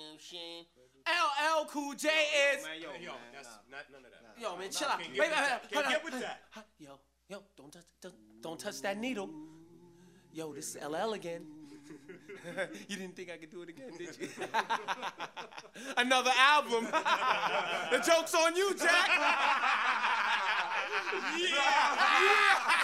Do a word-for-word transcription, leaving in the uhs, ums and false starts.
know what I'm saying? L L Cool J is. Man, yo, yo, that's not none of that. Yo, man, chill out. Can't Wait, get wait, with that. wait, Can't hold get on. with that. Yo, yo, don't touch, don't, don't touch that needle. Yo, this is L L again. You didn't think I could do it again, did you? Another album. The joke's on you, Jack. Yeah, yeah.